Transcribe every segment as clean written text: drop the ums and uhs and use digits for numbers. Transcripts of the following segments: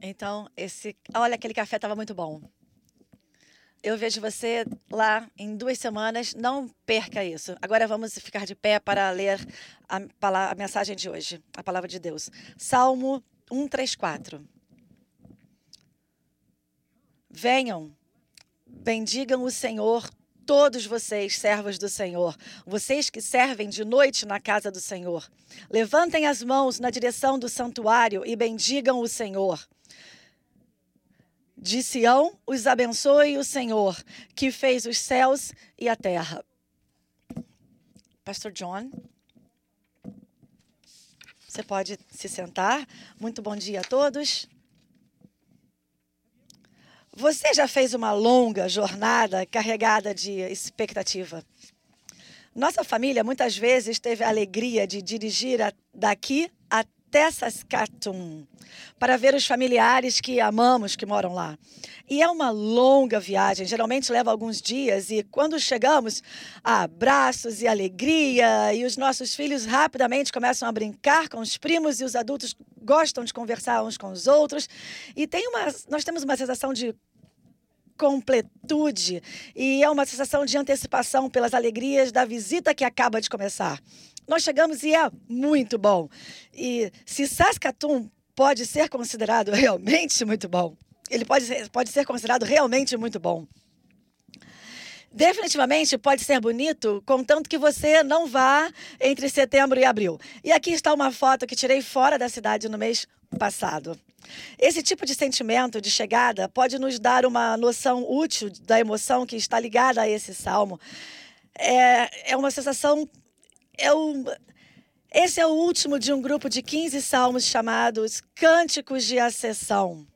Então, olha, aquele café estava muito bom. Eu vejo você lá em 2 semanas. Não perca isso. Agora vamos ficar de pé para ler a mensagem de hoje, a palavra de Deus. Salmo 134. Venham, bendigam o Senhor, todos vocês, servos do Senhor, vocês que servem de noite na casa do Senhor. Levantem as mãos na direção do santuário e bendigam o Senhor. De Sião os abençoe o Senhor, que fez os céus e a terra. Pastor John, você pode se sentar. Muito bom dia a todos. Você já fez uma longa jornada carregada de expectativa? Nossa família muitas vezes teve a alegria de dirigir daqui até Saskatoon para ver os familiares que amamos que moram lá. E é uma longa viagem, geralmente leva alguns dias, e quando chegamos, há abraços e alegria, e os nossos filhos rapidamente começam a brincar com os primos, e os adultos gostam de conversar uns com os outros, e nós temos uma sensação de completude, e é uma sensação de antecipação pelas alegrias da visita que acaba de começar. Nós chegamos e é muito bom. E se Saskatoon pode ser considerado realmente muito bom, ele pode ser considerado realmente muito bom. Definitivamente pode ser bonito, contanto que você não vá entre setembro e abril. E aqui está uma foto que tirei fora da cidade no mês passado. Esse tipo de sentimento de chegada pode nos dar uma noção útil da emoção que está ligada a esse salmo. É uma sensação... Esse é o último de um grupo de 15 salmos chamados Cânticos de Ascensão.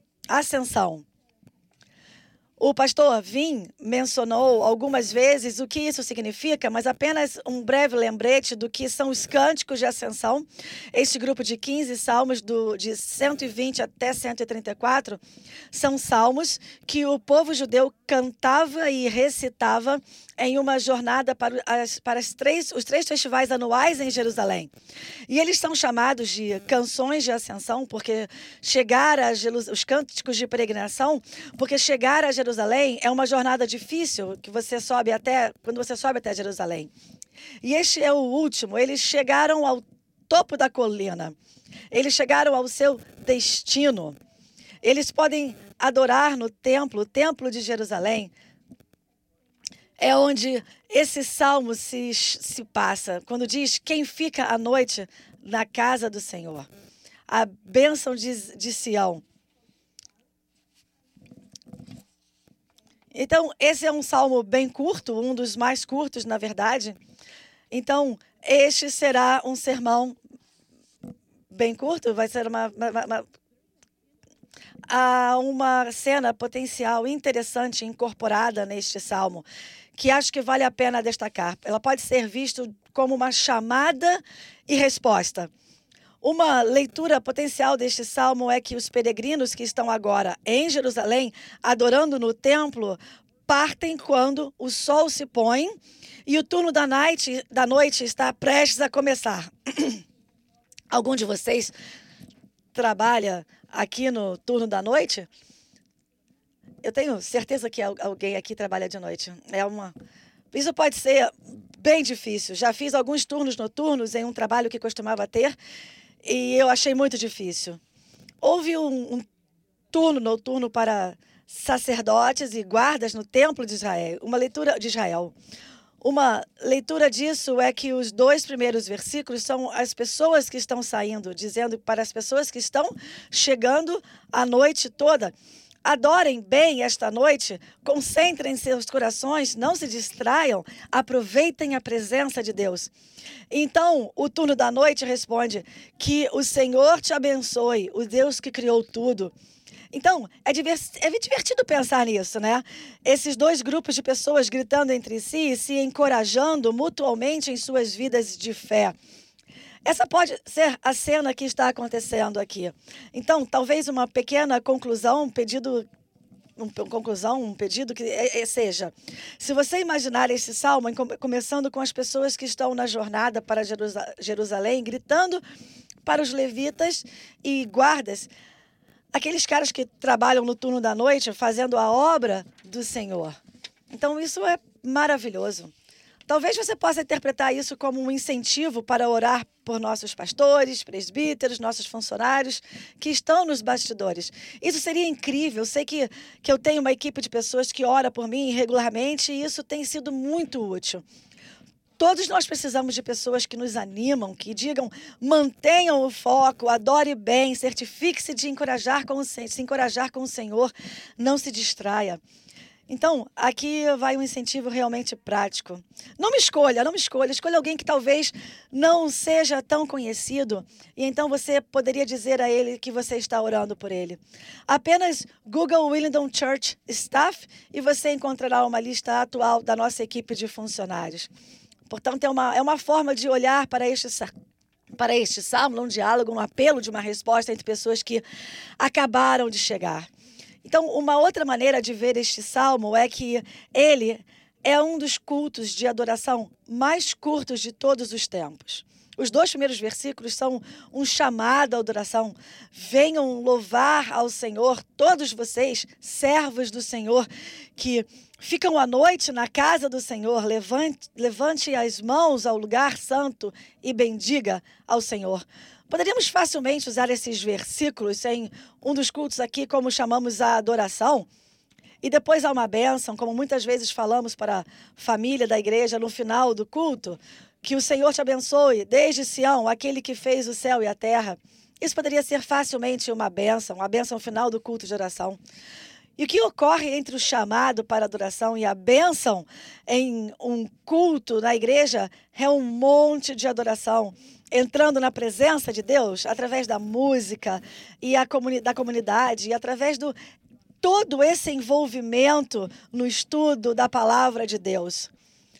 O pastor Vim mencionou algumas vezes o que isso significa, mas apenas um breve lembrete do que são os cânticos de ascensão. Este grupo de 15 salmos, de 120 até 134, são salmos que o povo judeu cantava e recitava em uma jornada para os 3 festivais anuais em Jerusalém. E eles são chamados de canções de ascensão, porque os cânticos de peregrinação, porque chegar a Jerusalém é uma jornada difícil quando você sobe até Jerusalém. E este é o último. Eles chegaram ao topo da colina. Eles chegaram ao seu destino. Eles podem adorar no templo, o templo de Jerusalém. É onde esse salmo se passa, quando diz: quem fica à noite na casa do Senhor. A bênção de Sião. Então, esse é um salmo bem curto, um dos mais curtos, na verdade. Então, este será um sermão bem curto, vai ser uma cena potencial interessante incorporada neste salmo, que acho que vale a pena destacar. Ela pode ser vista como uma chamada e resposta. Uma leitura potencial deste salmo é que os peregrinos que estão agora em Jerusalém, adorando no templo, partem quando o sol se põe e o turno da noite está prestes a começar. Algum de vocês trabalha aqui no turno da noite? Eu tenho certeza que alguém aqui trabalha de noite. Isso pode ser bem difícil. Já fiz alguns turnos noturnos em um trabalho que costumava ter e eu achei muito difícil. Houve um turno noturno para sacerdotes e guardas no templo de Israel, uma leitura de Israel. Uma leitura disso é que os 2 primeiros versículos são as pessoas que estão saindo, dizendo para as pessoas que estão chegando a noite toda: adorem bem esta noite, concentrem seus corações, não se distraiam, aproveitem a presença de Deus. Então, o turno da noite responde: que o Senhor te abençoe, o Deus que criou tudo. Então, é divertido pensar nisso, né? Esses 2 grupos de pessoas gritando entre si e se encorajando mutuamente em suas vidas de fé. Essa pode ser a cena que está acontecendo aqui. Então, talvez uma pequena conclusão, um pedido que seja: se você imaginar esse salmo começando com as pessoas que estão na jornada para Jerusalém, gritando para os levitas e guardas: aqueles caras que trabalham no turno da noite fazendo a obra do Senhor. Então, isso é maravilhoso. Talvez você possa interpretar isso como um incentivo para orar por nossos pastores, presbíteros, nossos funcionários que estão nos bastidores. Isso seria incrível. Eu sei que eu tenho uma equipe de pessoas que ora por mim regularmente e isso tem sido muito útil. Todos nós precisamos de pessoas que nos animam, que digam, mantenham o foco, adore bem, certifique-se de se encorajar com o Senhor, não se distraia. Então, aqui vai um incentivo realmente prático. Não me escolha. Escolha alguém que talvez não seja tão conhecido e então você poderia dizer a ele que você está orando por ele. Apenas Google Willingdon Church Staff e você encontrará uma lista atual da nossa equipe de funcionários. Portanto, é uma forma de olhar para este salmo, um diálogo, um apelo de uma resposta entre pessoas que acabaram de chegar. Então, uma outra maneira de ver este salmo é que ele é um dos cultos de adoração mais curtos de todos os tempos. Os 2 primeiros versículos são um chamado à adoração. Venham louvar ao Senhor, todos vocês, servos do Senhor, que ficam à noite na casa do Senhor. Levante as mãos ao lugar santo e bendiga ao Senhor. Poderíamos facilmente usar esses versículos em um dos cultos aqui, como chamamos a adoração, e depois há uma bênção, como muitas vezes falamos para a família da igreja no final do culto, que o Senhor te abençoe, desde Sião, aquele que fez o céu e a terra. Isso poderia ser facilmente uma bênção final do culto de oração. E o que ocorre entre o chamado para adoração e a bênção em um culto na igreja é um monte de adoração, entrando na presença de Deus através da música e da comunidade, e através do todo esse envolvimento no estudo da palavra de Deus.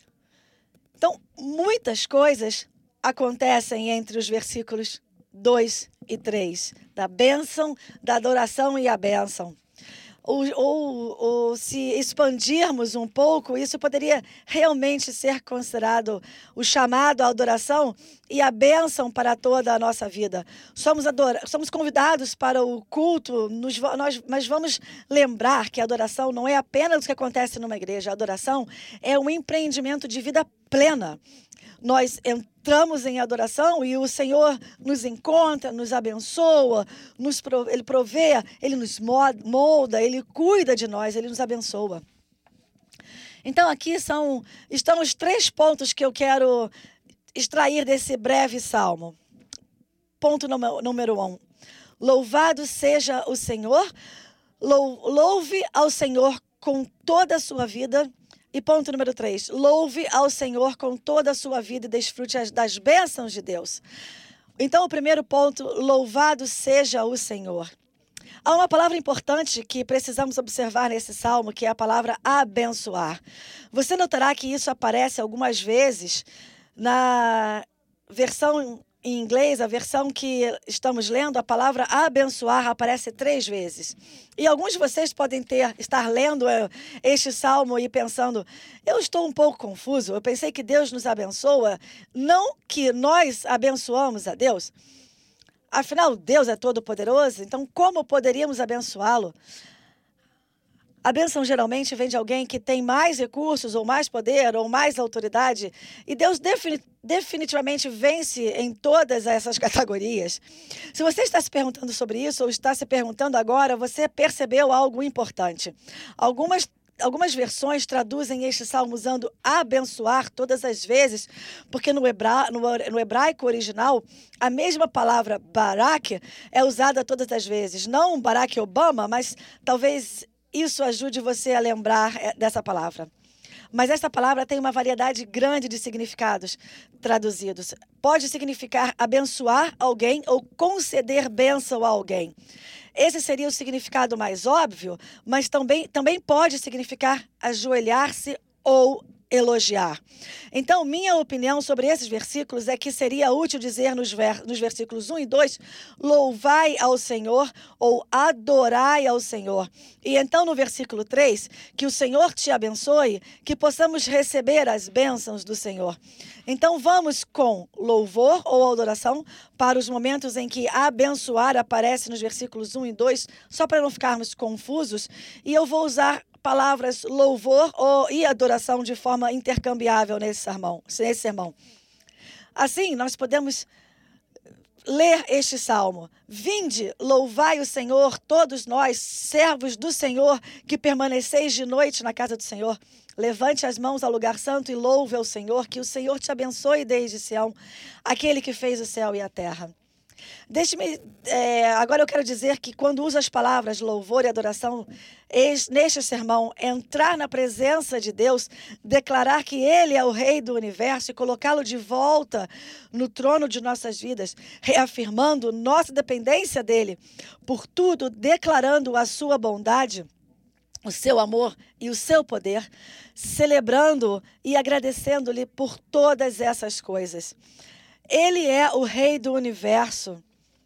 Então, muitas coisas acontecem entre os versículos 2 e 3, da bênção, da adoração e a bênção. Ou se expandirmos um pouco, isso poderia realmente ser considerado o chamado à adoração e a bênção para toda a nossa vida. Somos convidados para o culto, mas vamos lembrar que a adoração não é apenas o que acontece numa igreja. A adoração é um empreendimento de vida plena. Nós entramos em adoração e o Senhor nos encontra, nos abençoa, Ele provê, Ele nos molda, Ele cuida de nós, Ele nos abençoa. Então, aqui estão os 3 pontos que eu quero extrair desse breve salmo. Ponto número 1. Louvado seja o Senhor, louve ao Senhor com toda a sua vida. E ponto número 3, louve ao Senhor com toda a sua vida e desfrute das bênçãos de Deus. Então, o primeiro ponto, louvado seja o Senhor. Há uma palavra importante que precisamos observar nesse salmo, que é a palavra abençoar. Você notará que isso aparece algumas vezes na versão em inglês, a versão que estamos lendo, a palavra abençoar aparece 3 vezes. E alguns de vocês podem estar lendo este salmo e pensando, eu estou um pouco confuso, eu pensei que Deus nos abençoa, não que nós abençoamos a Deus. Afinal, Deus é todo-poderoso, então como poderíamos abençoá-lo? A bênção geralmente vem de alguém que tem mais recursos, ou mais poder, ou mais autoridade. E Deus definitivamente vence em todas essas categorias. Se você está se perguntando sobre isso, ou está se perguntando agora, você percebeu algo importante. Algumas versões traduzem este salmo usando abençoar todas as vezes, porque no hebraico original, a mesma palavra Barak é usada todas as vezes. Não Barack Obama, mas talvez isso ajude você a lembrar dessa palavra. Mas essa palavra tem uma variedade grande de significados traduzidos. Pode significar abençoar alguém ou conceder bênção a alguém. Esse seria o significado mais óbvio, mas também pode significar ajoelhar-se ou elogiar. Então, minha opinião sobre esses versículos é que seria útil dizer nos versículos 1 e 2, louvai ao Senhor ou adorai ao Senhor. E então, no versículo 3, que o Senhor te abençoe, que possamos receber as bênçãos do Senhor. Então, vamos com louvor ou adoração para os momentos em que abençoar aparece nos versículos 1 e 2, só para não ficarmos confusos, e eu vou usar palavras louvor e adoração de forma intercambiável nesse sermão. Assim, nós podemos ler este salmo. Vinde, louvai o Senhor, todos nós, servos do Senhor, que permaneceis de noite na casa do Senhor. Levante as mãos ao lugar santo e louve ao Senhor, que o Senhor te abençoe desde Sião, aquele que fez o céu e a terra. Agora eu quero dizer que quando uso as palavras louvor e adoração, neste sermão, entrar na presença de Deus, declarar que Ele é o Rei do Universo e colocá-lo de volta no trono de nossas vidas, reafirmando nossa dependência dEle, por tudo declarando a sua bondade, o seu amor e o seu poder, celebrando e agradecendo-lhe por todas essas coisas. Ele é o Rei do Universo.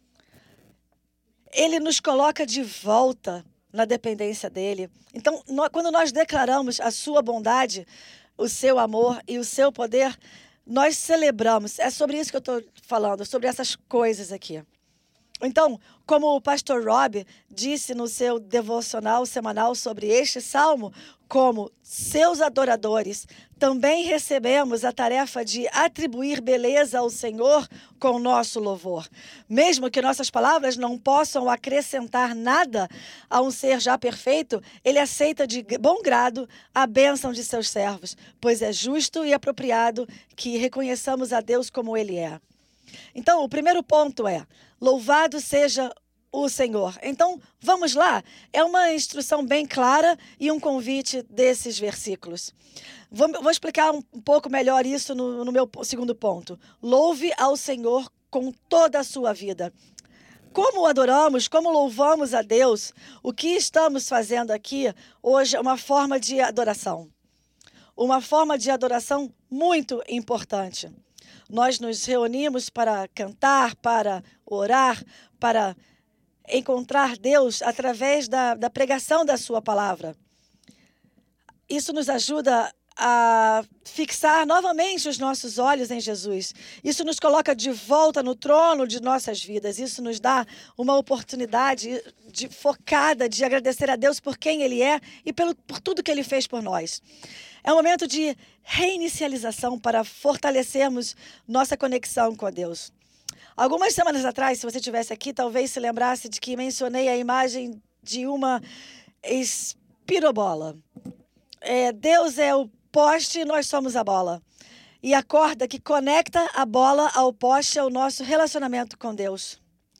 Ele nos coloca de volta na dependência dele. Então, quando nós declaramos a sua bondade, o seu amor e o seu poder, nós celebramos. É sobre isso que eu estou falando, sobre essas coisas aqui. Então, como o pastor Rob disse no seu devocional semanal sobre este salmo, como seus adoradores, também recebemos a tarefa de atribuir beleza ao Senhor com nosso louvor. Mesmo que nossas palavras não possam acrescentar nada a um ser já perfeito, ele aceita de bom grado a bênção de seus servos, pois é justo e apropriado que reconheçamos a Deus como Ele é. Então, o primeiro ponto é, louvado seja o Senhor. Então, vamos lá. É uma instrução bem clara e um convite desses versículos. Vou explicar um pouco melhor isso no meu segundo ponto. Louve ao Senhor com toda a sua vida. Como adoramos, como louvamos a Deus, o que estamos fazendo aqui hoje é uma forma de adoração. Uma forma de adoração muito importante. Nós nos reunimos para cantar, para orar, para encontrar Deus através da pregação da sua palavra. Isso nos ajuda a fixar novamente os nossos olhos em Jesus. Isso nos coloca de volta no trono de nossas vidas. Isso nos dá uma oportunidade focada de agradecer a Deus por quem Ele é e por tudo que Ele fez por nós. É um momento de reinicialização para fortalecermos nossa conexão com Deus. Algumas semanas atrás, se você estivesse aqui, talvez se lembrasse de que mencionei a imagem de uma espirobola. Deus é o poste e nós somos a bola. E a corda que conecta a bola ao poste é o nosso relacionamento com Deus.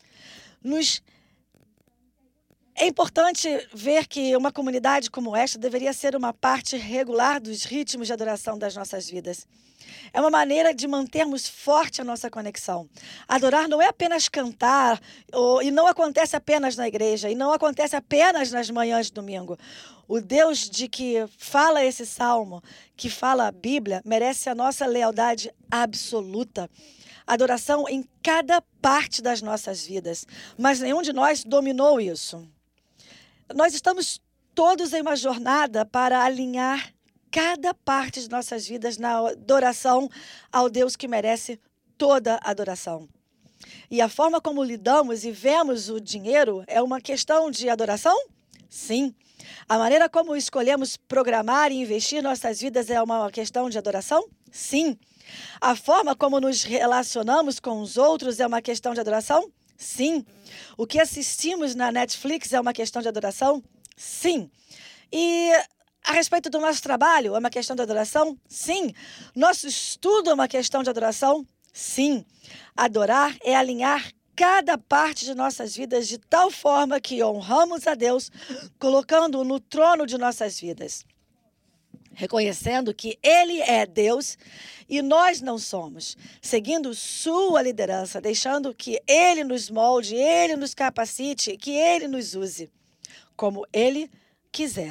É importante ver que uma comunidade como esta deveria ser uma parte regular dos ritmos de adoração das nossas vidas. É uma maneira de mantermos forte a nossa conexão. Adorar não é apenas cantar, e não acontece apenas na igreja, e não acontece apenas nas manhãs de domingo. O Deus de que fala esse salmo, que fala a Bíblia, merece a nossa lealdade absoluta. Adoração em cada parte das nossas vidas, mas nenhum de nós dominou isso. Nós estamos todos em uma jornada para alinhar cada parte de nossas vidas na adoração ao Deus que merece toda a adoração. E a forma como lidamos e vemos o dinheiro é uma questão de adoração? Sim. A maneira como escolhemos programar e investir nossas vidas é uma questão de adoração? Sim. A forma como nos relacionamos com os outros é uma questão de adoração? Sim. O que assistimos na Netflix é uma questão de adoração? Sim. E a respeito do nosso trabalho, é uma questão de adoração? Sim. Nosso estudo é uma questão de adoração? Sim. Adorar é alinhar cada parte de nossas vidas de tal forma que honramos a Deus, colocando-o no trono de nossas vidas. Reconhecendo que Ele é Deus e nós não somos, seguindo sua liderança, deixando que Ele nos molde, Ele nos capacite, que Ele nos use, como Ele quiser.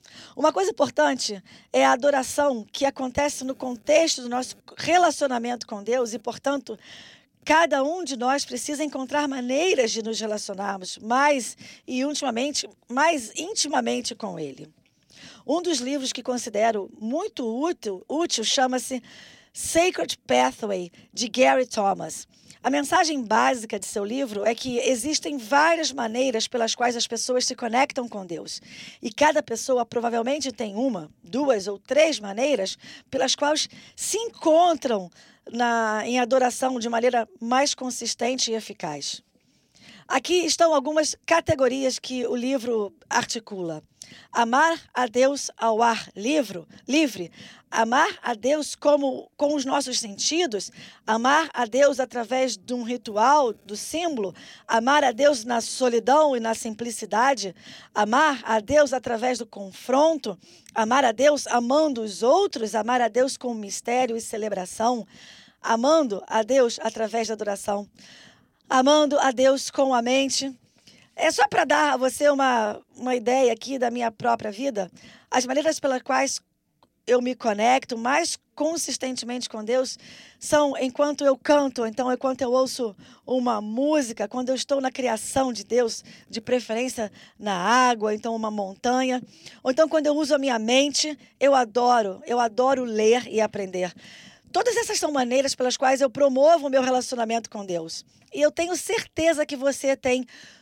Uma coisa importante é a adoração que acontece no contexto do nosso relacionamento com Deus e, portanto, cada um de nós precisa encontrar maneiras de nos relacionarmos mais intimamente com Ele. Um dos livros que considero muito útil chama-se Sacred Pathway, de Gary Thomas. A mensagem básica de seu livro é que existem várias maneiras pelas quais as pessoas se conectam com Deus. E cada pessoa provavelmente tem uma, duas ou três maneiras pelas quais se encontram em adoração de maneira mais consistente e eficaz. Aqui estão algumas categorias que o livro articula. Amar a Deus ao ar livre, amar a Deus com os nossos sentidos, amar a Deus através de um ritual, do símbolo, amar a Deus na solidão e na simplicidade, amar a Deus através do confronto, amar a Deus amando os outros, amar a Deus com mistério e celebração, amando a Deus através da adoração, amando a Deus com a mente. É só para dar a você uma ideia aqui da minha própria vida, as maneiras pelas quais eu me conecto mais consistentemente com Deus são enquanto eu canto, então enquanto eu ouço uma música, quando eu estou na criação de Deus, de preferência na água, então uma montanha, ou então quando eu uso a minha mente, eu adoro ler e aprender. Todas essas são maneiras pelas quais eu promovo o meu relacionamento com Deus. E eu tenho certeza que você tem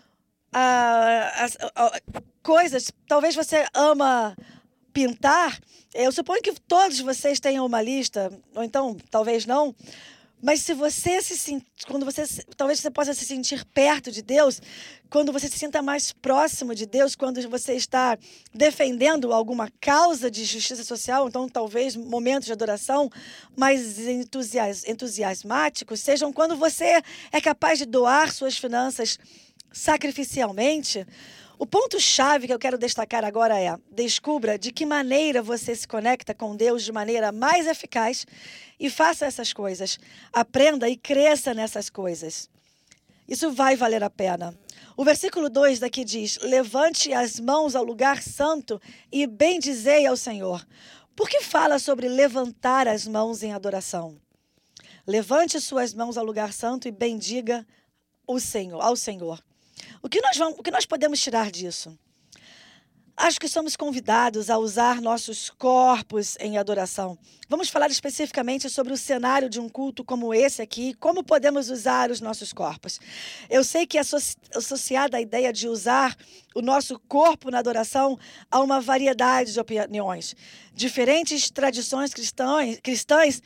coisas, talvez você ama pintar, eu suponho que todos vocês tenham uma lista, ou então talvez não, mas se você talvez você possa se sentir perto de Deus, quando você se sinta mais próximo de Deus, quando você está defendendo alguma causa de justiça social, então talvez momentos de adoração mais entusiasmáticos sejam quando você é capaz de doar suas finanças sacrificialmente. O ponto-chave que eu quero destacar agora é: descubra de que maneira você se conecta com Deus de maneira mais eficaz e faça essas coisas. Aprenda e cresça nessas coisas. Isso vai valer a pena. O versículo 2 daqui diz: levante as mãos ao lugar santo e bendizei ao Senhor. Por que fala sobre levantar as mãos em adoração? Levante suas mãos ao lugar santo e bendiga ao Senhor. O que nós podemos tirar disso? Acho que somos convidados a usar nossos corpos em adoração. Vamos falar especificamente sobre o cenário de um culto como esse aqui, como podemos usar os nossos corpos. Eu sei que é associada a ideia de usar o nosso corpo na adoração a uma variedade de opiniões. Diferentes tradições cristãs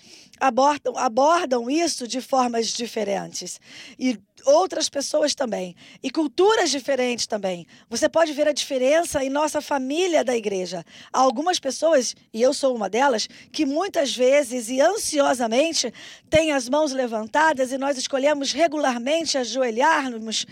abordam isso de formas diferentes. E outras pessoas também. E culturas diferentes também. Você pode ver a diferença em nossa família da igreja. Há algumas pessoas, e eu sou uma delas, que muitas vezes e ansiosamente têm as mãos levantadas e nós escolhemos regularmente ajoelharmos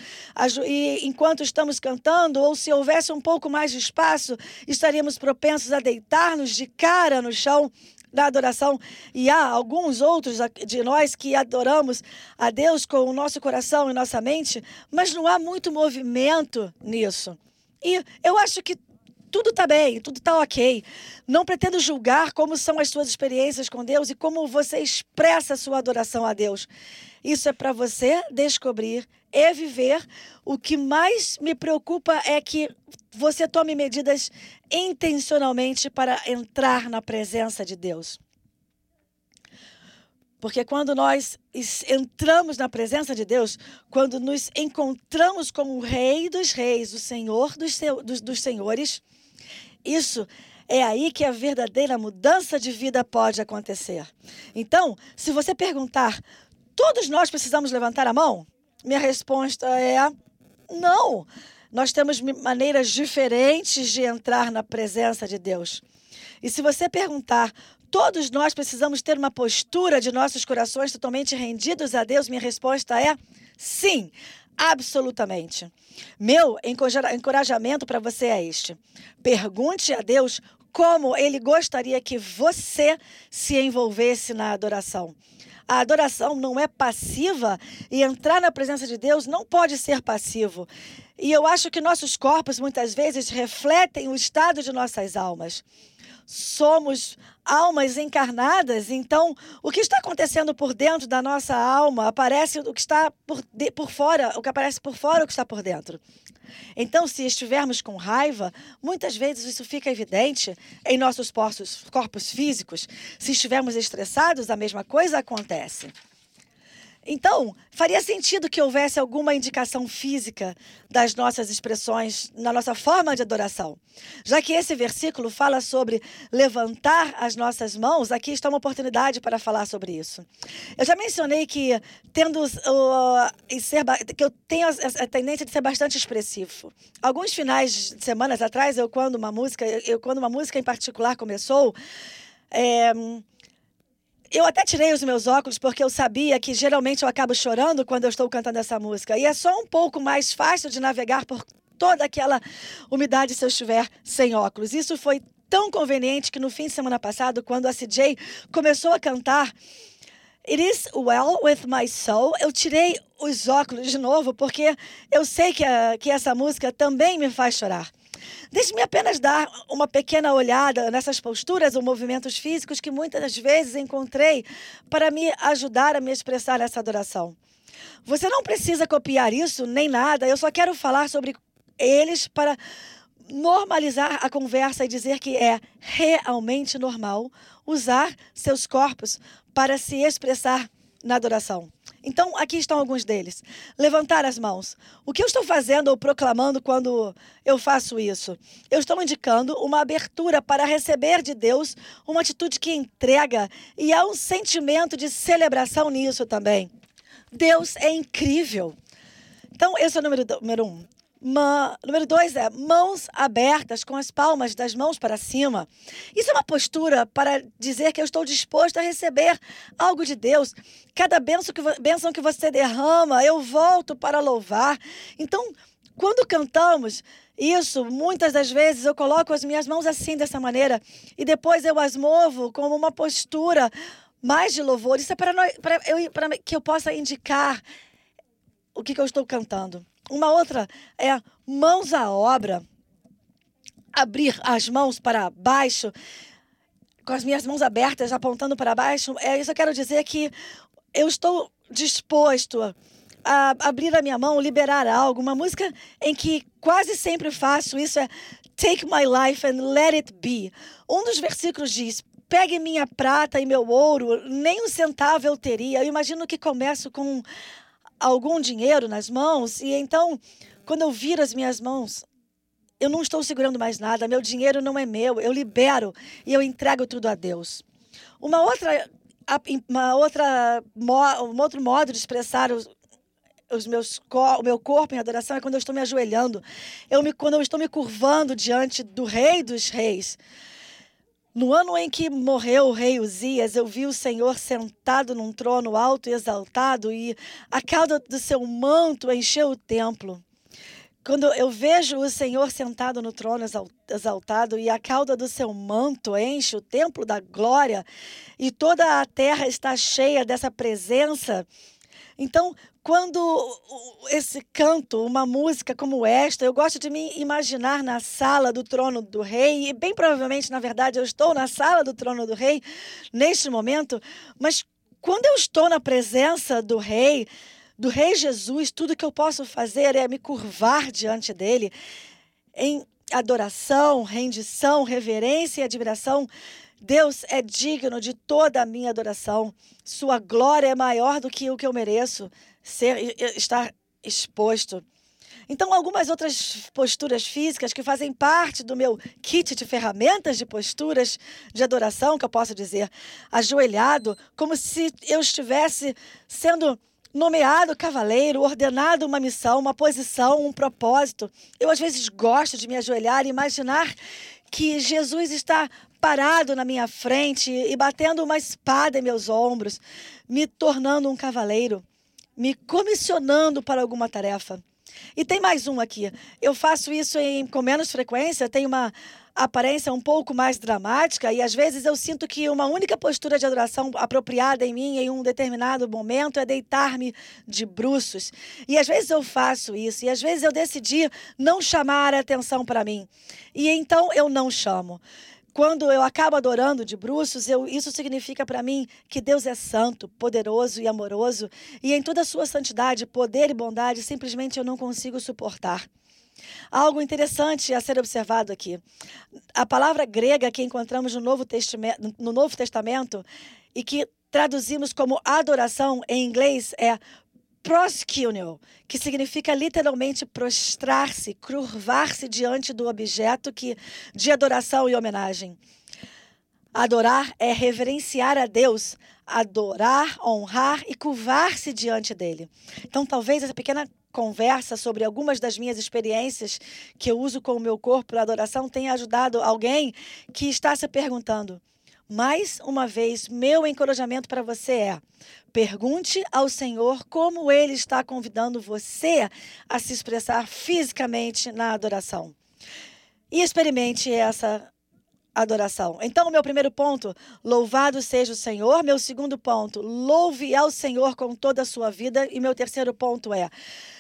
e enquanto estamos cantando, ou se houvesse um pouco mais de espaço, estaríamos propensos a deitar-nos de cara no chão da adoração. E há alguns outros de nós que adoramos a Deus com o nosso coração e nossa mente, mas não há muito movimento nisso. E eu acho que tudo está bem, tudo está ok. Não pretendo julgar como são as suas experiências com Deus e como você expressa a sua adoração a Deus. Isso é para você descobrir e viver. O que mais me preocupa é que você tome medidas intencionalmente para entrar na presença de Deus. Porque quando nós entramos na presença de Deus, quando nos encontramos com o Rei dos Reis, o Senhor dos Senhores, isso é aí que a verdadeira mudança de vida pode acontecer. Então, se você perguntar, todos nós precisamos levantar a mão? Minha resposta é não. Nós temos maneiras diferentes de entrar na presença de Deus. E se você perguntar, todos nós precisamos ter uma postura de nossos corações totalmente rendidos a Deus? Minha resposta é sim. Absolutamente. Meu encorajamento para você é este: pergunte a Deus como Ele gostaria que você se envolvesse na adoração. A adoração não é passiva e entrar na presença de Deus não pode ser passivo. E eu acho que nossos corpos muitas vezes refletem o estado de nossas almas. Somos almas encarnadas, então o que está acontecendo por dentro da nossa alma aparece o que está por fora, o que aparece por fora, o que está por dentro. Então, se estivermos com raiva, muitas vezes isso fica evidente em nossos corpos físicos. Se estivermos estressados, a mesma coisa acontece. Então, faria sentido que houvesse alguma indicação física das nossas expressões na nossa forma de adoração. Já que esse versículo fala sobre levantar as nossas mãos, aqui está uma oportunidade para falar sobre isso. Eu já mencionei que que eu tenho a tendência de ser bastante expressivo. Alguns finais de semanas atrás, quando uma música em particular começou, eu até tirei os meus óculos porque eu sabia que geralmente eu acabo chorando quando eu estou cantando essa música. E é só um pouco mais fácil de navegar por toda aquela umidade se eu estiver sem óculos. Isso foi tão conveniente que no fim de semana passado, quando a CJ começou a cantar It Is Well With My Soul, eu tirei os óculos de novo porque eu sei que essa música também me faz chorar. Deixe-me apenas dar uma pequena olhada nessas posturas ou movimentos físicos que muitas vezes encontrei para me ajudar a me expressar nessa adoração. Você não precisa copiar isso nem nada, eu só quero falar sobre eles para normalizar a conversa e dizer que é realmente normal usar seus corpos para se expressar na adoração. Então, aqui estão alguns deles. Levantar as mãos. O que eu estou fazendo ou proclamando quando eu faço isso? Eu estou indicando uma abertura para receber de Deus uma atitude que entrega e há um sentimento de celebração nisso também. Deus é incrível. Então, esse é o número 1. Número 2 é mãos abertas com as palmas das mãos para cima. Isso é uma postura para dizer que eu estou disposto a receber algo de Deus. Cada bênção que você derrama, eu volto para louvar. Então, quando cantamos isso, muitas das vezes eu coloco as minhas mãos assim, dessa maneira, e depois eu as movo como uma postura mais de louvor. Isso é para que eu possa indicar o que eu estou cantando. Uma outra é mãos à obra, abrir as mãos para baixo, com as minhas mãos abertas, apontando para baixo. Isso eu quero dizer que eu estou disposto a abrir a minha mão, liberar algo. Uma música em que quase sempre faço isso é Take My Life and Let It Be. Um dos versículos diz: pegue minha prata e meu ouro, nem um centavo eu teria. Eu imagino que começo com algum dinheiro nas mãos, e então, quando eu viro as minhas mãos, eu não estou segurando mais nada, meu dinheiro não é meu, eu libero e eu entrego tudo a Deus. Um outro modo de expressar o meu corpo em adoração é quando eu estou me ajoelhando, quando eu estou me curvando diante do Rei dos Reis. No ano em que morreu o rei Uzias, eu vi o Senhor sentado num trono alto e exaltado, e a cauda do seu manto encheu o templo. Quando eu vejo o Senhor sentado no trono exaltado e a cauda do seu manto enche o templo da glória, e toda a terra está cheia dessa presença, então, quando esse canto, uma música como esta, eu gosto de me imaginar na sala do trono do rei, e bem provavelmente, na verdade, eu estou na sala do trono do rei neste momento, mas quando eu estou na presença do rei Jesus, tudo que eu posso fazer é me curvar diante dele em adoração, rendição, reverência e admiração. Deus é digno de toda a minha adoração. Sua glória é maior do que o que eu mereço estar exposto. Então, algumas outras posturas físicas que fazem parte do meu kit de ferramentas de posturas de adoração, que eu posso dizer, ajoelhado, como se eu estivesse sendo nomeado cavaleiro, ordenado uma missão, uma posição, um propósito. Eu, às vezes, gosto de me ajoelhar e imaginar que Jesus está parado na minha frente e batendo uma espada em meus ombros, me tornando um cavaleiro. me comissionando para alguma tarefa. E tem mais um aqui. Eu faço isso com menos frequência, tem uma aparência um pouco mais dramática e às vezes eu sinto que uma única postura de adoração apropriada em mim em um determinado momento é deitar-me de bruços. E às vezes eu faço isso e às vezes eu decidi não chamar a atenção para mim. E então eu não chamo. Quando eu acabo adorando de bruços, isso significa para mim que Deus é santo, poderoso e amoroso, e em toda a sua santidade, poder e bondade, simplesmente eu não consigo suportar. Algo interessante a ser observado aqui. A palavra grega que encontramos no Novo Testamento e que traduzimos como adoração em inglês é proskuneo, que significa literalmente prostrar-se, curvar-se diante do objeto de adoração e homenagem. Adorar é reverenciar a Deus, adorar, honrar e curvar-se diante dele. Então, talvez essa pequena conversa sobre algumas das minhas experiências que eu uso com o meu corpo para adoração tenha ajudado alguém que está se perguntando. Mais uma vez, meu encorajamento para você é: pergunte ao Senhor como Ele está convidando você a se expressar fisicamente na adoração. E experimente essa adoração. Então, meu primeiro ponto, louvado seja o Senhor. Meu segundo ponto, louve ao Senhor com toda a sua vida. E meu terceiro ponto é: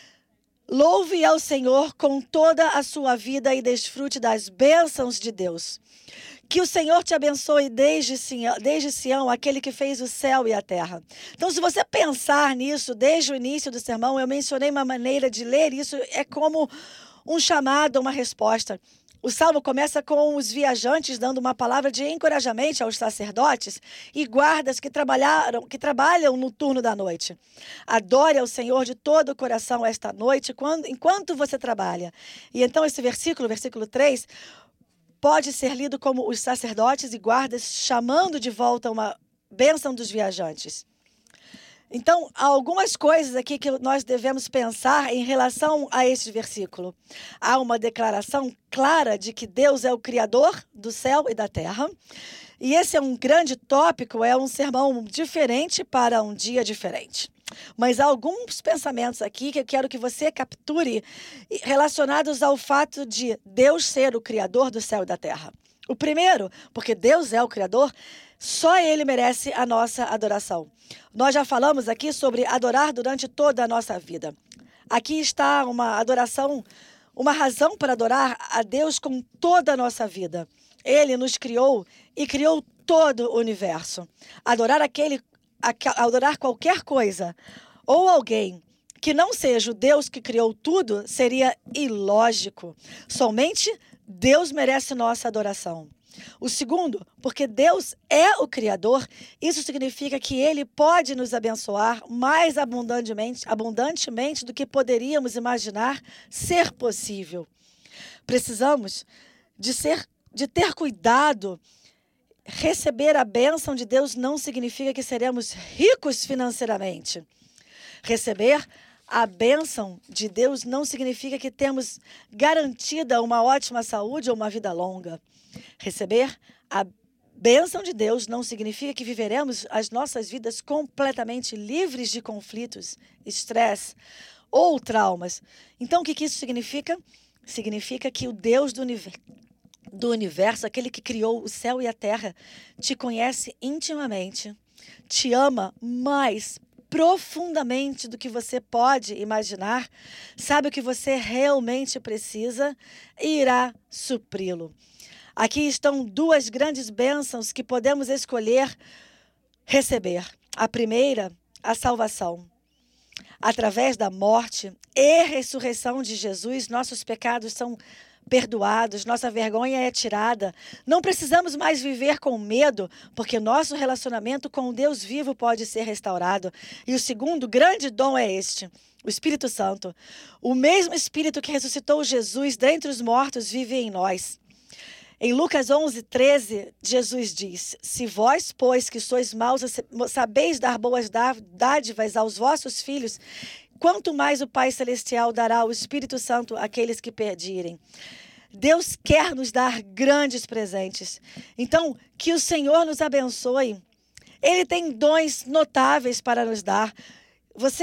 louve ao Senhor com toda a sua vida e desfrute das bênçãos de Deus. Que o Senhor te abençoe desde Sião, aquele que fez o céu e a terra. Então, se você pensar nisso desde o início do sermão, eu mencionei uma maneira de ler isso, é como um chamado, uma resposta. O salmo começa com os viajantes dando uma palavra de encorajamento aos sacerdotes e guardas que trabalham no turno da noite. Adore ao Senhor de todo o coração esta noite, enquanto você trabalha. E então esse versículo 3, pode ser lido como os sacerdotes e guardas chamando de volta uma bênção dos viajantes. Então, há algumas coisas aqui que nós devemos pensar em relação a este versículo. Há uma declaração clara de que Deus é o Criador do céu e da terra. E esse é um grande tópico, é um sermão diferente para um dia diferente. Mas há alguns pensamentos aqui que eu quero que você capture relacionados ao fato de Deus ser o Criador do céu e da terra. O primeiro, porque Deus é o Criador, só Ele merece a nossa adoração. Nós já falamos aqui sobre adorar durante toda a nossa vida. Aqui está uma adoração, uma razão para adorar a Deus com toda a nossa vida. Ele nos criou e criou todo o universo. Adorar qualquer coisa ou alguém que não seja o Deus que criou tudo seria ilógico. Somente Deus merece nossa adoração. O segundo, porque Deus é o Criador, isso significa que Ele pode nos abençoar mais abundantemente do que poderíamos imaginar ser possível. Precisamos de ter cuidado. Receber a bênção de Deus não significa que seremos ricos financeiramente. Receber a bênção de Deus não significa que temos garantida uma ótima saúde ou uma vida longa. Receber a bênção de Deus não significa que viveremos as nossas vidas completamente livres de conflitos, estresse ou traumas. Então, o que isso significa? Significa que o Deus do universo, aquele que criou o céu e a terra, te conhece intimamente, te ama mais profundamente do que você pode imaginar, sabe o que você realmente precisa e irá supri-lo. Aqui estão duas grandes bênçãos que podemos escolher receber. A primeira, a salvação. Através da morte e ressurreição de Jesus, nossos pecados são perdoados, nossa vergonha é tirada. Não precisamos mais viver com medo, porque nosso relacionamento com o Deus vivo pode ser restaurado. E o segundo grande dom é este, o Espírito Santo. O mesmo Espírito que ressuscitou Jesus dentre os mortos vive em nós. Em Lucas 11:13, Jesus diz: se vós, pois, que sois maus, sabeis dar boas dádivas aos vossos filhos, quanto mais o Pai Celestial dará o Espírito Santo àqueles que pedirem. Deus quer nos dar grandes presentes. Então, que o Senhor nos abençoe. Ele tem dons notáveis para nos dar. Você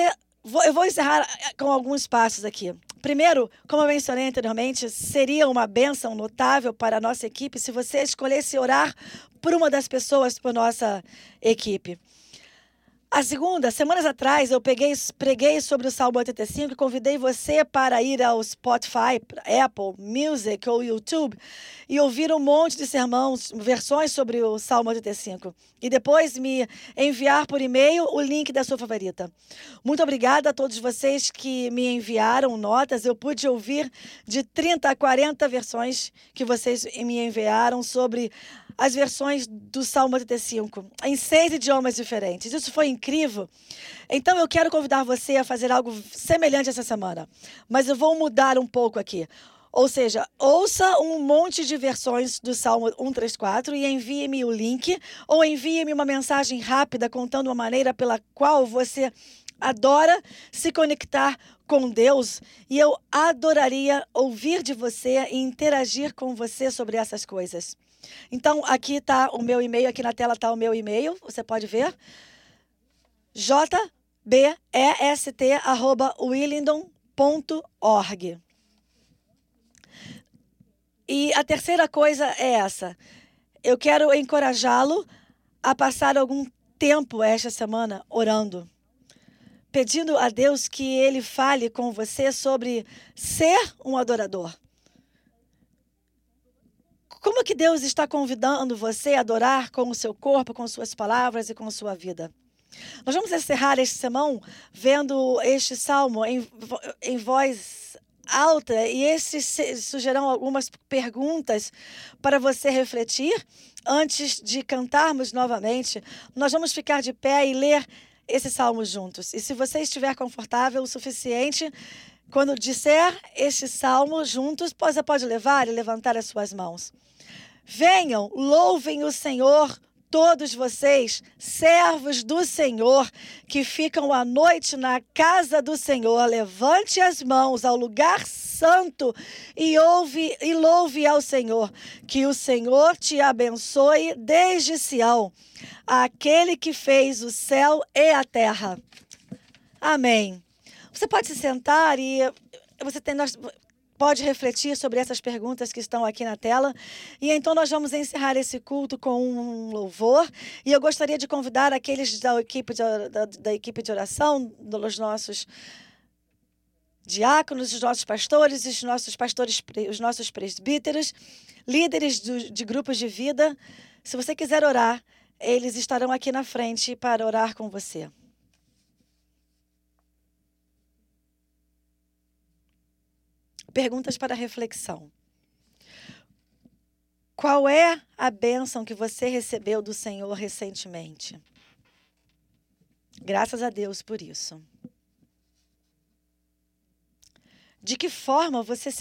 Eu vou encerrar com alguns passos aqui. Primeiro, como eu mencionei anteriormente, seria uma bênção notável para a nossa equipe se você escolhesse orar por uma das pessoas para nossa equipe. A segunda, semanas atrás, eu preguei sobre o Salmo 85 e convidei você para ir ao Spotify, Apple Music ou YouTube e ouvir um monte de sermões, versões sobre o Salmo 85. E depois me enviar por e-mail o link da sua favorita. Muito obrigada a todos vocês que me enviaram notas. Eu pude ouvir de 30 a 40 versões que vocês me enviaram sobre as versões do Salmo 85, em 6 idiomas diferentes. Isso foi incrível. Então, eu quero convidar você a fazer algo semelhante essa semana. Mas eu vou mudar um pouco aqui. Ou seja, ouça um monte de versões do Salmo 134 e envie-me o link, ou envie-me uma mensagem rápida contando uma maneira pela qual você adora se conectar com Deus, e eu adoraria ouvir de você e interagir com você sobre essas coisas. Então, aqui está o meu e-mail, aqui na tela está o meu e-mail, você pode ver, jbest@willingdon.org. E a terceira coisa é essa, eu quero encorajá-lo a passar algum tempo esta semana orando, pedindo a Deus que Ele fale com você sobre ser um adorador. Como que Deus está convidando você a adorar com o seu corpo, com suas palavras e com sua vida? Nós vamos encerrar este sermão vendo este salmo em voz alta e esses sugerão algumas perguntas para você refletir antes de cantarmos novamente. Nós vamos ficar de pé e ler esse salmo juntos. E se você estiver confortável o suficiente, quando disser este salmo juntos, você pode levar e levantar as suas mãos. Venham, louvem o Senhor, todos vocês, servos do Senhor, que ficam à noite na casa do Senhor. Levante as mãos ao lugar santo e louve ao Senhor. Que o Senhor te abençoe desde Sião, aquele que fez o céu e a terra. Amém. Você pode se sentar e pode refletir sobre essas perguntas que estão aqui na tela. E então nós vamos encerrar esse culto com um louvor. E eu gostaria de convidar aqueles da equipe de oração, dos nossos diáconos, os nossos pastores, os nossos presbíteros, líderes de grupos de vida. Se você quiser orar, eles estarão aqui na frente para orar com você. Perguntas para reflexão. Qual é a bênção que você recebeu do Senhor recentemente? Graças a Deus por isso. De que forma você se